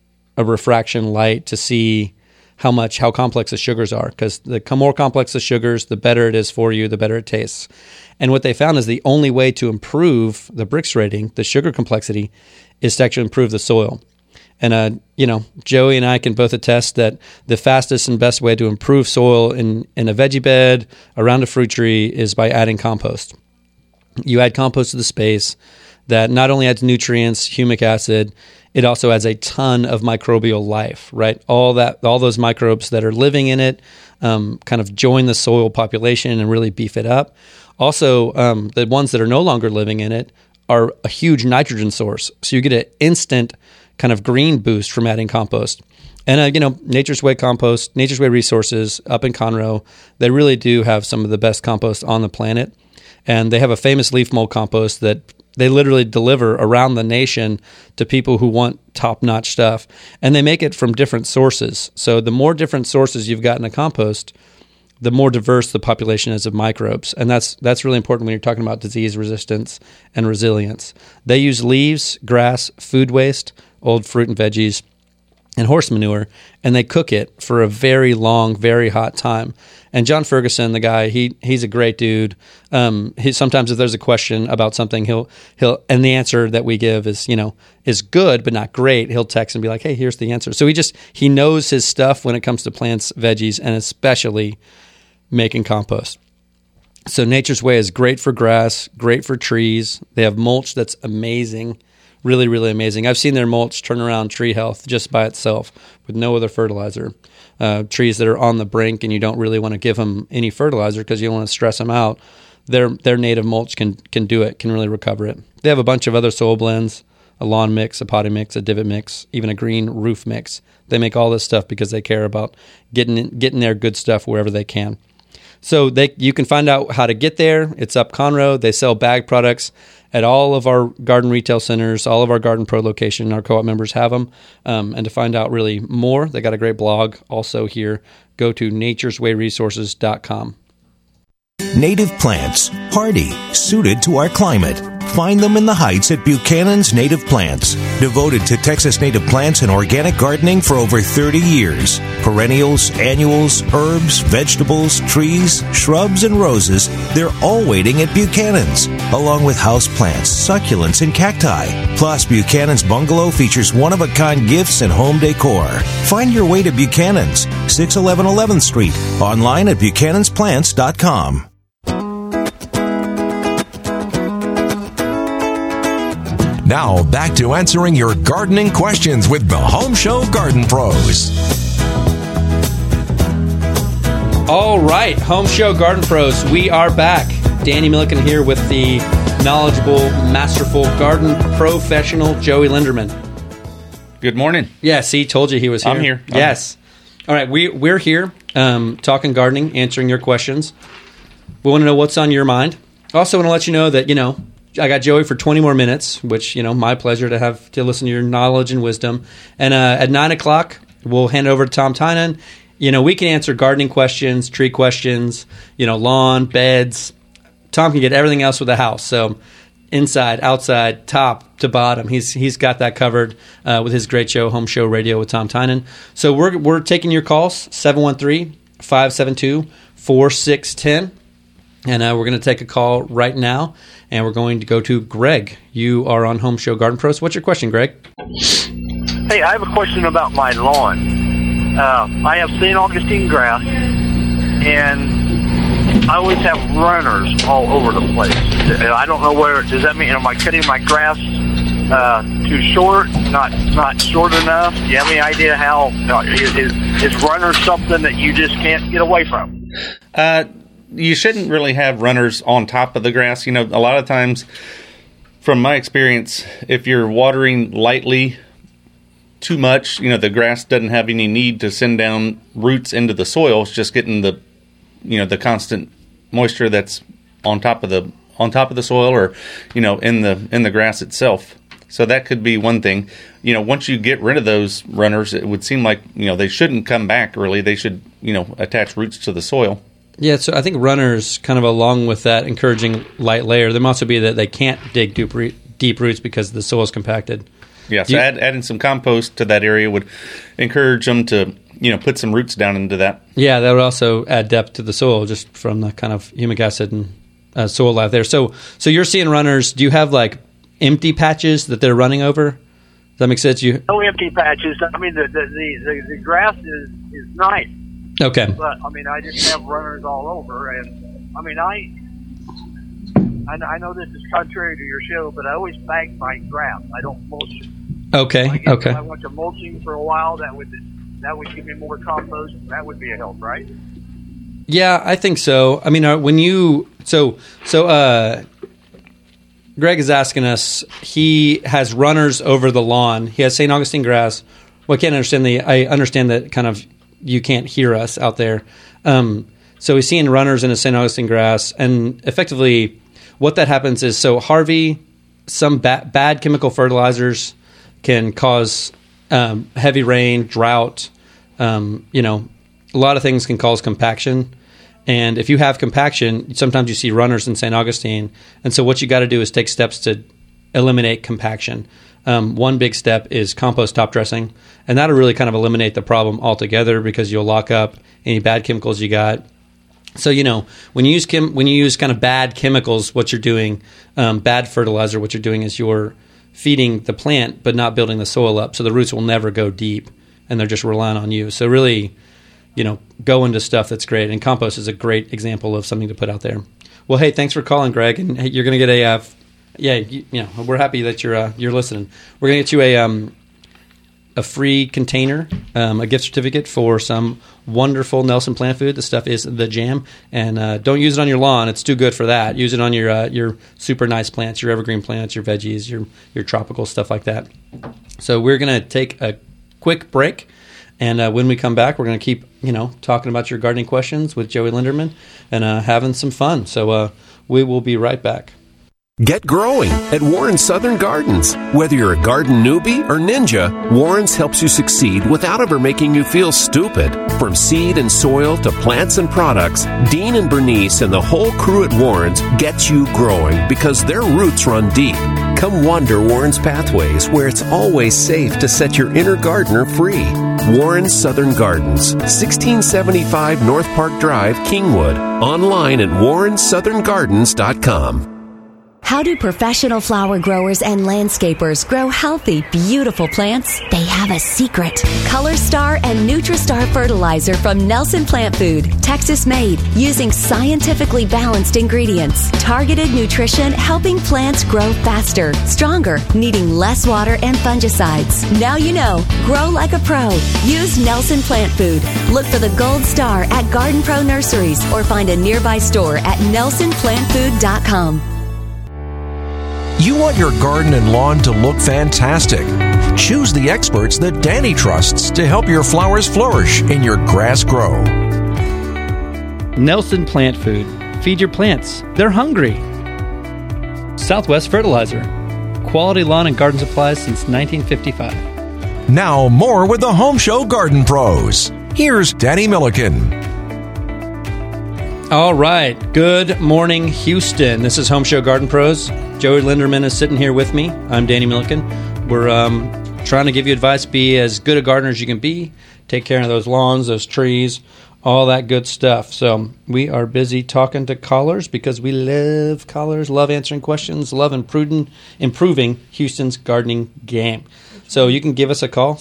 a refraction light to see how complex the sugars are. Because the more complex the sugars, the better it is for you, the better it tastes. And what they found is the only way to improve the Brix rating, the sugar complexity, is to actually improve the soil. And, Joey and I can both attest that the fastest and best way to improve soil in a veggie bed around a fruit tree is by adding compost. You add compost to the space that not only adds nutrients, humic acid, it also adds a ton of microbial life, right? All those microbes that are living in it kind of join the soil population and really beef it up. Also, the ones that are no longer living in it are a huge nitrogen source. So you get an instant kind of green boost from adding compost. And, Nature's Way Compost, Nature's Way Resources up in Conroe, they really do have some of the best compost on the planet. And they have a famous leaf mold compost that they literally deliver around the nation to people who want top-notch stuff. And they make it from different sources. So the more different sources you've got in a compost, the more diverse the population is of microbes. And that's really important when you're talking about disease resistance and resilience. They use leaves, grass, food waste, old fruit and veggies, and horse manure, and they cook it for a very long, very hot time. And John Ferguson, the guy, he's a great dude. Sometimes if there's a question about something, he'll and the answer that we give is good but not great. He'll text and be like, "Hey, here's the answer." So he knows his stuff when it comes to plants, veggies, and especially making compost. So Nature's Way is great for grass, great for trees. They have mulch that's amazing. Really, really amazing. I've seen their mulch turn around tree health just by itself with no other fertilizer. Trees that are on the brink and you don't really want to give them any fertilizer because you don't want to stress them out, their native mulch can do it, can really recover it. They have a bunch of other soil blends, a lawn mix, a potty mix, a divot mix, even a green roof mix. They make all this stuff because they care about getting their good stuff wherever they can. So you can find out how to get there. It's up Conroe. They sell bag products at all of our garden retail centers, all of our Garden Pro location. Our co-op members have them. And to find out really more, they got a great blog also here. Go to natureswayresources.com.
Native plants, hardy, suited to our climate. Find them in the Heights at Buchanan's Native Plants. Devoted to Texas native plants and organic gardening for over 30 years. Perennials, annuals, herbs, vegetables, trees, shrubs, and roses, they're all waiting at Buchanan's, along with houseplants, succulents, and cacti. Plus, Buchanan's Bungalow features one-of-a-kind gifts and home decor. Find your way to Buchanan's, 611 11th Street, online at buchanan'splants.com.
Now, back to answering your gardening questions with the Home Show Garden Pros.
All right, Home Show Garden Pros, we are back. Danny Milliken here with the knowledgeable, masterful garden professional, Joey Linderman.
Good morning.
Yeah, see, told you he was here.
I'm here.
Yes. All right, we're here talking gardening, answering your questions. We want to know what's on your mind. Also want to let you know that, I got Joey for 20 more minutes, which, my pleasure to have to listen to your knowledge and wisdom. And at 9 o'clock, we'll hand it over to Tom Tynan. We can answer gardening questions, tree questions, lawn, beds. Tom can get everything else with the house. So inside, outside, top to bottom, he's got that covered with his great show, Home Show Radio with Tom Tynan. So we're taking your calls, 713-572-4610. And we're going to take a call right now, and we're going to go to Greg. You are on Home Show Garden Pros. What's your question, Greg?
Hey, I have a question about my lawn. I have St. Augustine grass, and I always have runners all over the place. I don't know where. Does that mean am I cutting my grass too short? Not short enough? Do you have any idea how is runners something that you just can't get away from?
You shouldn't really have runners on top of the grass. A lot of times, from my experience, if you're watering lightly too much, the grass doesn't have any need to send down roots into the soil. It's just getting the constant moisture that's on top of the soil or, in the grass itself. So that could be one thing. Once you get rid of those runners, it would seem like, they shouldn't come back really. They should, attach roots to the soil.
Yeah, so I think runners, kind of along with that encouraging light layer, there might also be that they can't dig deep roots because the soil is compacted.
Yeah, so adding some compost to that area would encourage them to, put some roots down into that.
Yeah, that would also add depth to the soil just from the kind of humic acid and soil life there. So you're seeing runners. Do you have like empty patches that they're running over? Does that make sense?
No empty patches. I mean, the grass is nice.
Okay.
But, I just have runners all over, and, I know this is contrary to your show, but I always bag my grass. I don't mulch it.
Okay,
If I went to mulching for a while, that would give me more compost. That would be a help, right?
Yeah, I think so. When you... Greg is asking us, he has runners over the lawn. He has St. Augustine grass. Well, I understand that kind of... You can't hear us out there. So he's seeing runners in a St. Augustine grass. And effectively, what that happens is, so Harvey, some bad chemical fertilizers can cause heavy rain, drought. A lot of things can cause compaction. And if you have compaction, sometimes you see runners in St. Augustine. And so what you got to do is take steps to eliminate compaction. One big step is compost top dressing, and that'll really kind of eliminate the problem altogether because you'll lock up any bad chemicals you got. So when you use kind of bad chemicals, what you're doing, bad fertilizer, what you're doing is you're feeding the plant but not building the soil up, so the roots will never go deep, and they're just relying on you. So really, go into stuff that's great, and compost is a great example of something to put out there. Well, hey, thanks for calling, Greg, and hey, you're going to get we're happy that you're listening. We're going to get you a free container, a gift certificate for some wonderful Nelson plant food. The stuff is the jam, and don't use it on your lawn. It's too good for that. Use it on your super nice plants, your evergreen plants, your veggies, your tropical stuff like that. So we're going to take a quick break, and when we come back, we're going to keep talking about your gardening questions with Joey Linderman and having some fun. So we will be right back.
Get growing at Warren's Southern Gardens. Whether you're a garden newbie or ninja, Warren's helps you succeed without ever making you feel stupid. From seed and soil to plants and products, Dean and Bernice and the whole crew at Warren's get you growing because their roots run deep. Come wander Warren's pathways where it's always safe to set your inner gardener free. Warren's Southern Gardens, 1675 North Park Drive, Kingwood. Online at warrensoutherngardens.com.
How do professional flower growers and landscapers grow healthy, beautiful plants? They have a secret. Color Star and Nutristar fertilizer from Nelson Plant Food, Texas made, using scientifically balanced ingredients. Targeted nutrition helping plants grow faster, stronger, needing less water and fungicides. Now you know. Grow like a pro. Use Nelson Plant Food. Look for the Gold Star at Garden Pro Nurseries or find a nearby store at nelsonplantfood.com.
You want your garden and lawn to look fantastic. Choose the experts that Danny trusts to help your flowers flourish and your grass grow.
Nelson Plant Food. Feed your plants. They're hungry. Southwest Fertilizer. Quality lawn and garden supplies since 1955.
Now, more with the Home Show Garden Pros. Here's Danny Milliken.
All right. Good morning, Houston. This is Home Show Garden Pros. Joey Linderman is sitting here with me. I'm Danny Milliken. We're trying to give you advice. Be as good a gardener as you can be. Take care of those lawns, those trees, all that good stuff. So we are busy talking to callers because we love callers, love answering questions, love improving Houston's gardening game. So you can give us a call,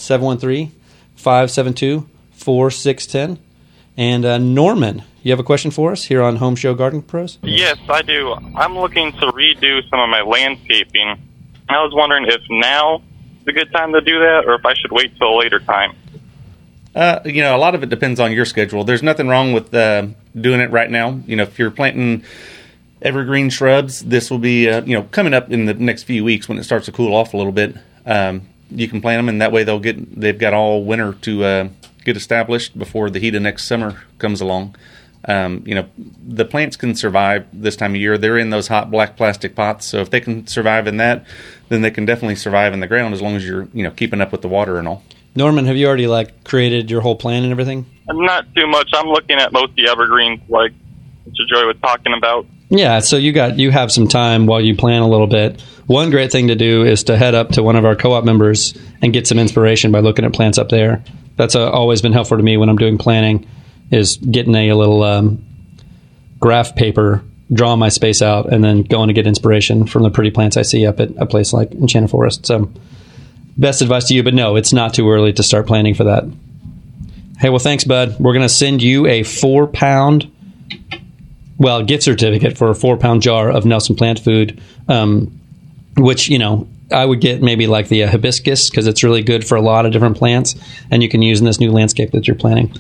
713-572-4610. And Norman, you have a question for us here on Home Show Garden Pros?
Yes, I do. I'm looking to redo some of my landscaping. I was wondering if now is a good time to do that or if I should wait till a later time.
A lot of it depends on your schedule. There's nothing wrong with doing it right now. If you're planting evergreen shrubs, this will be, coming up in the next few weeks when it starts to cool off a little bit. You can plant them, and that way they've got all winter to get established before the heat of next summer comes along. The plants can survive this time of year. They're in those hot black plastic pots, so if they can survive in that, then they can definitely survive in the ground as long as you're keeping up with the water and all.
Norman, have you already created your whole plan and everything?
Not too much. I'm looking at most of the evergreens like Mr. Joey was talking about.
Yeah, so you have some time while you plan a little bit. One great thing to do is to head up to one of our co-op members and get some inspiration by looking at plants up there. That's always been helpful to me when I'm doing planning, is getting a little graph paper, drawing my space out, and then going to get inspiration from the pretty plants I see up at a place like Enchanted Forest. So best advice to you, but no, it's not too early to start planning for that. Hey, well, thanks, bud. We're going to send you a 4-pound, gift certificate for a 4-pound jar of Nelson Plant Food, which, I would get maybe like the hibiscus because it's really good for a lot of different plants, and you can use in this new landscape that you're planting.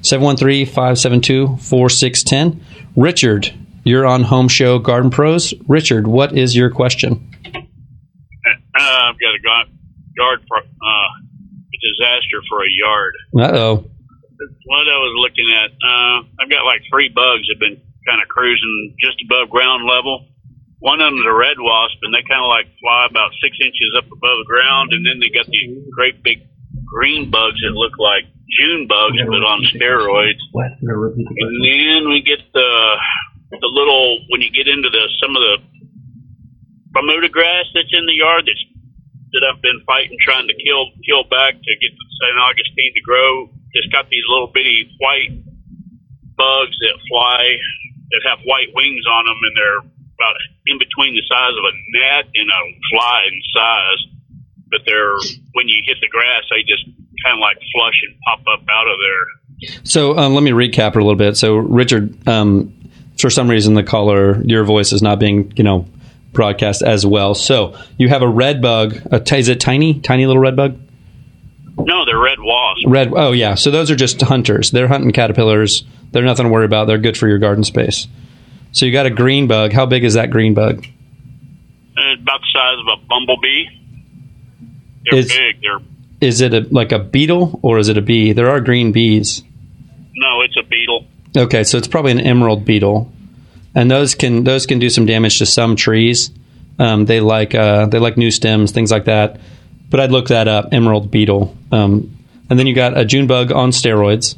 713-572-4610. Richard, you're on Home Show Garden Pros. Richard, what is your question?
I've got a disaster for a yard.
Uh-oh.
What I was looking at, I've got like 3 bugs that have been kind of cruising just above ground level. One of them is a red wasp, and they kind of fly about 6 inches up above the ground, and then they got these great big green bugs that look like June bugs, but on steroids. And then we get the little, when you get into some of the Bermuda grass that's in the yard that I've been fighting, trying to kill back to get the St. Augustine to grow. It's got these little bitty white bugs that fly, that have white wings on them, and they're about in between the size of a gnat and a fly in size. But when you hit the grass, they just kind of flush and pop up out of there.
So let me recap it a little bit. So Richard, for some reason, the caller, your voice is not being, broadcast as well. So you have a red bug. Is it tiny little red bug?
No, they're red wasps.
Oh yeah. So those are just hunters. They're hunting caterpillars. They're nothing to worry about. They're good for your garden space. So you got a green bug. How big is that green bug?
It's about the size of a bumblebee. They're big.
Is it like a beetle or is it a bee? There are green bees.
No, it's a beetle.
Okay, so it's probably an emerald beetle. And those can do some damage to some trees. They like new stems, things like that. But I'd look that up, emerald beetle. And then you got a June bug on steroids.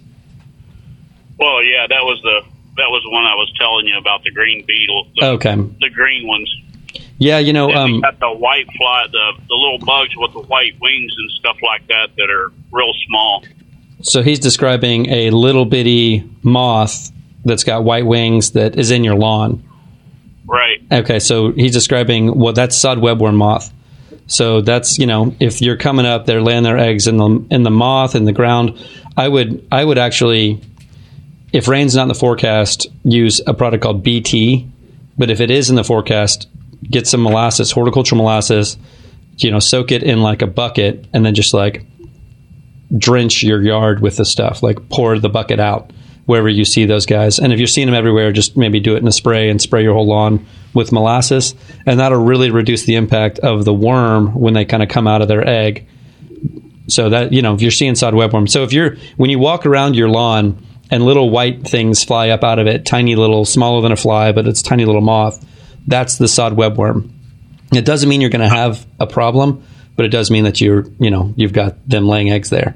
Well, yeah, that was the one I was telling you about, the green beetle. The green ones.
Yeah,
they got the white fly, the little bugs with the white wings and stuff like that are real small.
So he's describing a little bitty moth that's got white wings that is in your lawn.
Right.
Okay, so he's describing that's sod webworm moth. So that's, if you're coming up, they're laying their eggs in the moth in the ground. I would actually, if rain's not in the forecast, use a product called BT. But if it is in the forecast, get some molasses, horticultural molasses, soak it in like a bucket and then just like drench your yard with the stuff, like pour the bucket out wherever you see those guys. And if you're seeing them everywhere, just maybe do it in a spray and spray your whole lawn with molasses. And that'll really reduce the impact of the worm when they kind of come out of their egg. So that, if you're seeing sod webworm. So when you walk around your lawn and little white things fly up out of it, tiny little, smaller than a fly, but it's tiny little moth, that's the sod webworm. It doesn't mean you're going to have a problem, but it does mean that you've got them laying eggs there.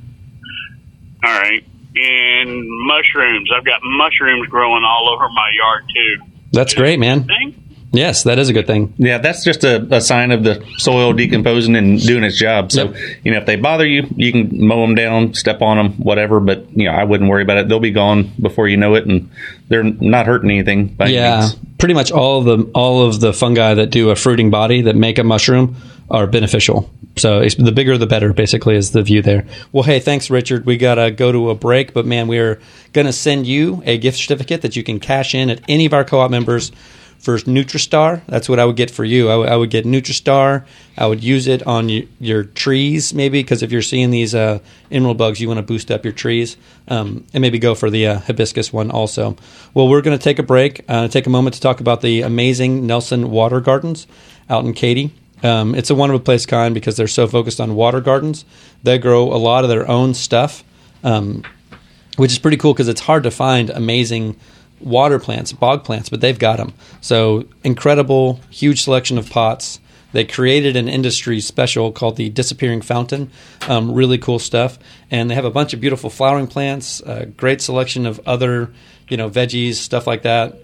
All right. And mushrooms. I've got mushrooms growing all over my yard, too.
That's great, man. Yes, that is a good thing.
Yeah, that's just a sign of the soil decomposing and doing its job. So, if they bother you, you can mow them down, step on them, whatever. But, I wouldn't worry about it. They'll be gone before you know it, and they're not hurting anything by any means.
Pretty much all of the fungi that do a fruiting body that make a mushroom are beneficial. So the bigger the better, basically, is the view there. Well, hey, thanks, Richard. We got to go to a break, but man, we're going to send you a gift certificate that you can cash in at any of our co-op members for Nutristar. That's what I would get for you. I would get Nutristar. I would use it on your trees, maybe, because if you're seeing these emerald bugs, you want to boost up your trees, and maybe go for the hibiscus one also. Well, we're going to take a break, take a moment to talk about the amazing Nelson Water Gardens out in Katy. It's a one of a place kind because they're so focused on water gardens. They grow a lot of their own stuff, which is pretty cool because it's hard to find amazing water plants, bog plants, but they've got them. So incredible, huge selection of pots. They created an industry special called the Disappearing Fountain. Really cool stuff. And they have a bunch of beautiful flowering plants, a great selection of other, veggies, stuff like that.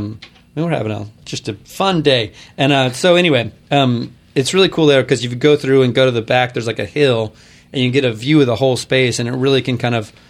We were having just a fun day. And so anyway, it's really cool there because if you go through and go to the back, there's like a hill, and you get a view of the whole space, and it really can kind of,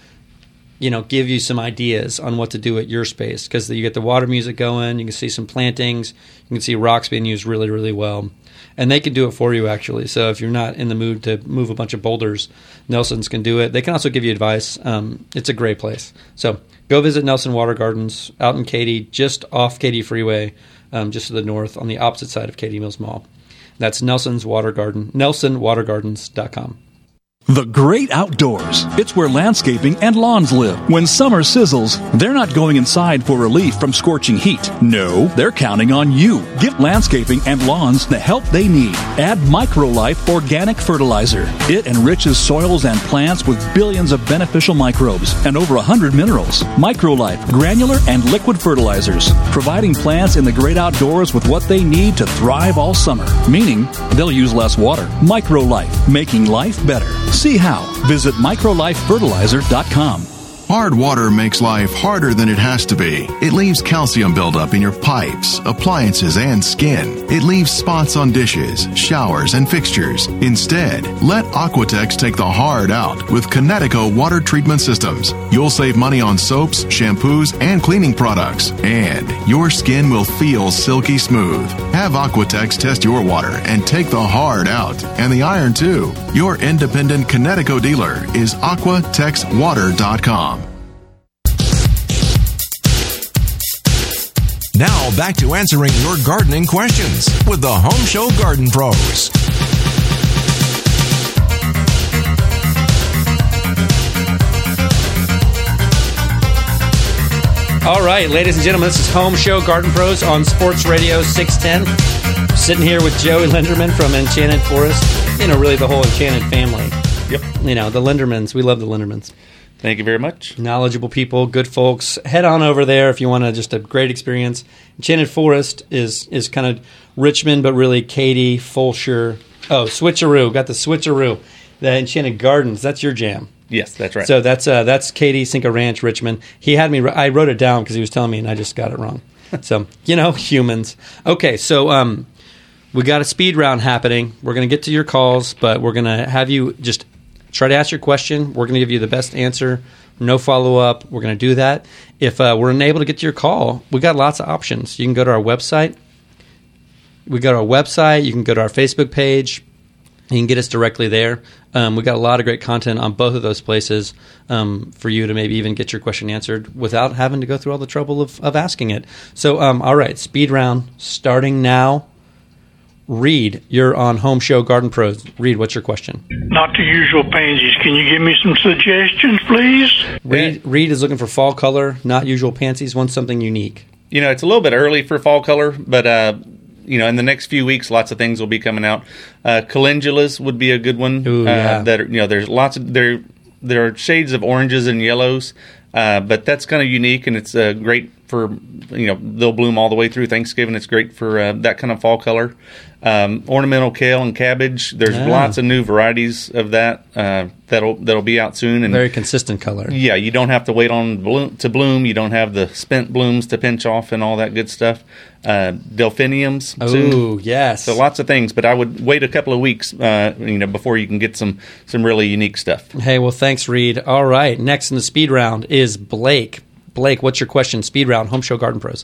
give you some ideas on what to do at your space because you get the water music going, you can see some plantings, you can see rocks being used really, really well. And they can do it for you, actually. So if you're not in the mood to move a bunch of boulders, Nelson's can do it. They can also give you advice. It's a great place. So go visit Nelson Water Gardens out in Katy, just off Katy Freeway, just to the north on the opposite side of Katy Mills Mall. That's Nelson's Water Garden, NelsonWaterGardens.com.
The great outdoors. It's where landscaping and lawns live. When summer sizzles, they're not going inside for relief from scorching heat. No, they're counting on you. Give landscaping and lawns the help they need. Add MicroLife Organic Fertilizer. It enriches soils and plants with billions of beneficial microbes and over 100 minerals. MicroLife granular and liquid fertilizers, providing plants in the great outdoors with what they need to thrive all summer. Meaning, they'll use less water. MicroLife, making life better. See how. Visit microlifefertilizer.com.
Hard water makes life harder than it has to be. It leaves calcium buildup in your pipes, appliances, and skin. It leaves spots on dishes, showers, and fixtures. Instead, let Aquatex take the hard out with Kinetico water treatment systems. You'll save money on soaps, shampoos, and cleaning products. And your skin will feel silky smooth. Have Aquatex test your water and take the hard out. And the iron, too. Your independent Kinetico dealer is aquatexwater.com.
Now back to answering your gardening questions with the Home Show Garden Pros.
All right, ladies and gentlemen, this is Home Show Garden Pros on Sports Radio 610. Sitting here with Joey Linderman from Enchanted Forest. Really the whole Enchanted family.
Yep.
The Lindermans. We love the Lindermans.
Thank you very much.
Knowledgeable people, good folks. Head on over there if you want just a great experience. Enchanted Forest is kind of Richmond, but really Katie, Fulshire. Oh, Switcheroo. Got the Switcheroo. The Enchanted Gardens. That's your jam.
Yes, that's right.
So that's Katie, Cinco Ranch, Richmond. He had me. I wrote it down because he was telling me, and I just got it wrong. So humans. Okay, so we got a speed round happening. We're going to get to your calls, but we're going to have you just try to ask your question. We're going to give you the best answer. No follow-up. We're going to do that. If we're unable to get to your call, we got lots of options. You can go to our website. You can go to our Facebook page. You can get us directly there. We got a lot of great content on both of those places for you to maybe even get your question answered without having to go through all the trouble of asking it. So, all right, speed round starting now. Reed, you're on Home Show Garden Pros. Reed, what's your question?
Not the usual pansies. Can you give me some suggestions, please?
Reed is looking for fall color, not usual pansies. Wants something unique.
It's a little bit early for fall color, but in the next few weeks, lots of things will be coming out. Calendulas would be a good one.
Ooh, yeah.
There's lots of there are shades of oranges and yellows, but that's kind of unique, and it's great for they'll bloom all the way through Thanksgiving. It's great for that kind of fall color. Ornamental kale and cabbage. There's lots of new varieties of that that'll be out soon. And
very consistent color.
Yeah, you don't have to wait on to bloom. You don't have the spent blooms to pinch off and all that good stuff. Delphiniums.
Oh, yes.
So lots of things, but I would wait a couple of weeks, before you can get some really unique stuff.
Hey, well, thanks, Reed. All right, next in the speed round is Blake. Blake, what's your question? Speed round, Home Show Garden Pros.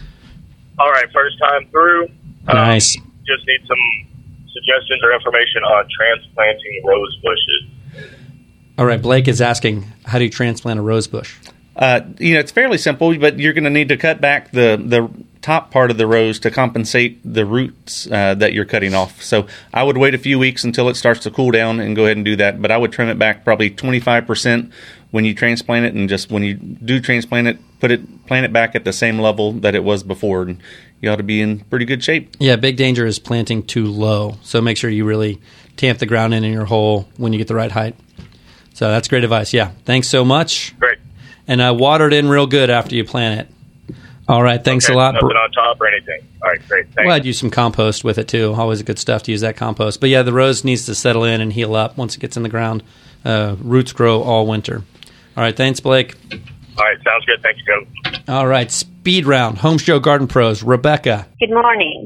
All right, first time through.
Nice.
Just need some suggestions or information on transplanting rose bushes.
All right, Blake is asking, how do you transplant a rose bush?
It's fairly simple, but you're going to need to cut back the top part of the rose to compensate the roots that you're cutting off. So I would wait a few weeks until it starts to cool down and go ahead and do that. But I would trim it back probably 25% when you transplant it, and just when you do transplant it, plant it back at the same level that it was before, and you ought to be in pretty good shape.
Yeah, big danger is planting too low. So make sure you really tamp the ground in your hole when you get the right height. So that's great advice. Yeah, thanks so much.
Great.
And water it in real good after you plant it. All right, thanks a lot.
Nothing on top or anything. All right, great. Thanks.
Well, I'd use some compost with it too. Always good stuff to use that compost. But yeah, the rose needs to settle in and heal up once it gets in the ground. Roots grow all winter. All right, thanks, Blake.
All right, sounds good. Thanks, Joe.
All right, speed round, Home Show Garden Pros. Rebecca.
Good morning.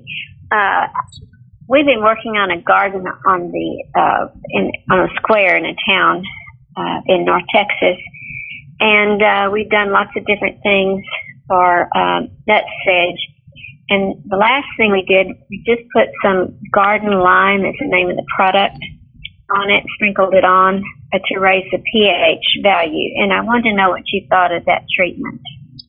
We've been working on a garden on a square in a town in North Texas, and we've done lots of different things for nut sedge. And the last thing we did, we just put some garden lime, that's the name of the product, on it, sprinkled it on to raise the pH value. And I wanted to know what you thought of that treatment.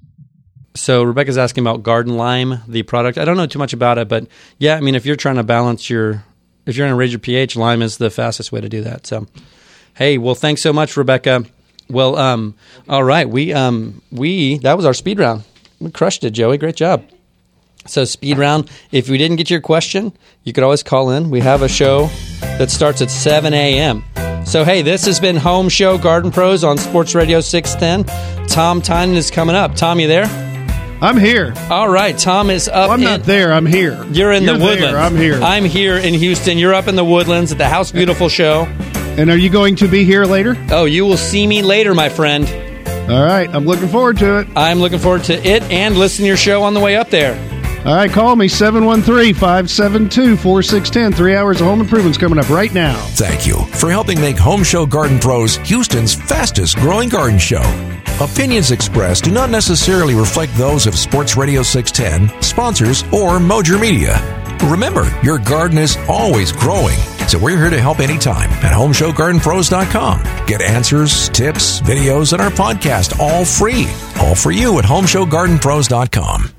So Rebecca's asking about garden lime, the product. I don't know too much about it, but yeah, I mean, if you're trying to balance if you're going to raise your pH, lime is the fastest way to do that. So, hey, well, thanks so much, Rebecca. Well, all right, that was our speed round. We crushed it, Joey. Great job. So speed round, if we didn't get your question, you could always call in. We have a show that starts at 7 a.m. So, hey, this has been Home Show Garden Pros on Sports Radio 610. Tom Tynan is coming up. Tom, you there?
I'm here.
All right, Tom is up.
I'm not there. I'm here.
You're in the Woodlands.
There, I'm here.
I'm here in Houston. You're up in the Woodlands at the House Beautiful show.
And are you going to be here later?
Oh, you will see me later, my friend.
All right, I'm looking forward to it.
I'm looking forward to it and listen to your show on the way up there.
All right, call me, 713-572-4610. 3 hours of home improvements coming up right now.
Thank you for helping make Home Show Garden Pros Houston's fastest growing garden show. Opinions expressed do not necessarily reflect those of Sports Radio 610, sponsors, or Mojer Media. Remember, your garden is always growing, so we're here to help anytime at HomeshowGardenPros.com. Get answers, tips, videos, and our podcast all free. All for you at HomeshowGardenPros.com.